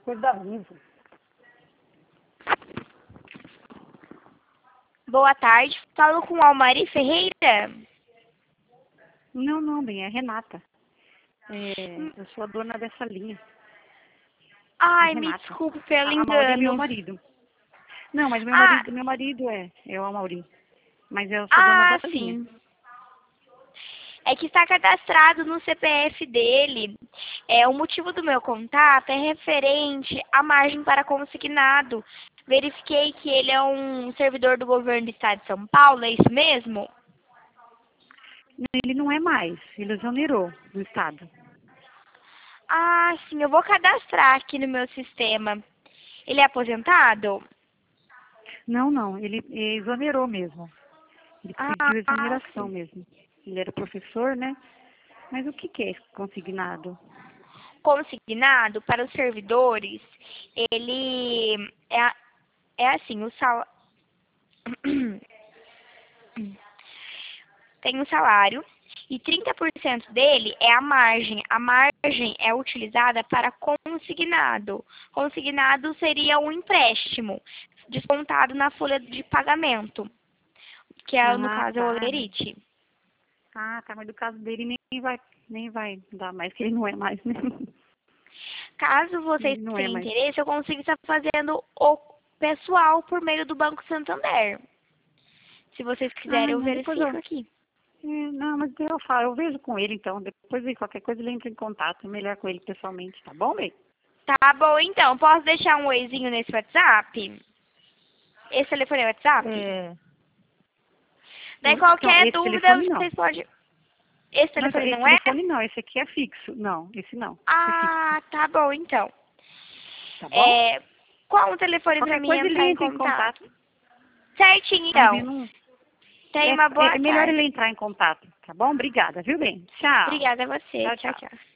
coisa da Vivo. Boa tarde, falo com Almari Ferreira. Não, bem, é Renata. Eu sou a dona dessa linha. Ai, É me Renata. desculpe pelo A Mauri é meu engano. marido. Não, mas Ah, meu marido é o Amauri. Mas eu sou dona da linha. sim. É que está cadastrado no CPF dele. O motivo do meu contato é referente à margem para consignado. Verifiquei que ele é um servidor do governo do estado de São Paulo, é isso mesmo? Ele não é mais, ele exonerou do Estado. Ah, sim, eu vou cadastrar aqui no meu sistema. Ele é aposentado? Não, ele exonerou mesmo. Ele pediu exoneração Sim. mesmo. Ele era professor, né? Mas o que é consignado? Consignado para os servidores, ele é assim, o salário tem um salário e 30% dele é a margem. A margem é utilizada para consignado. Consignado seria um empréstimo descontado na folha de pagamento, que é, no caso, é o Tá. olerite. Tá, mas do caso dele nem vai dar mais, que ele não é mais, né? Caso vocês Ele não é tenham mais. interesse, eu consigo estar fazendo o pessoal por meio do Banco Santander. Se vocês quiserem, eu Não, depois eu... verifico aqui. Não, mas eu falo, eu vejo com ele então. Depois de qualquer coisa ele entra em contato. É melhor com ele pessoalmente, tá bom, bem? Tá bom, então. Posso deixar um oizinho nesse WhatsApp? Esse telefone é WhatsApp? É... Daí Não, qualquer esse dúvida, telefone não. vocês podem... Esse Não, telefone esse não é? telefone não, esse aqui é fixo. Não, esse não. Esse é fixo. Ah, tá bom, então. Tá bom? Qual o telefone pra Qualquer mim coisa ele entrar em entra em contato? contato. Certinho, Tá me então. vendo? Um... Tenha uma boa É melhor tarde. ele entrar em contato, tá bom? Obrigada, viu, bem? Tchau. Obrigada a você. Tchau, Tchau, tchau. tchau.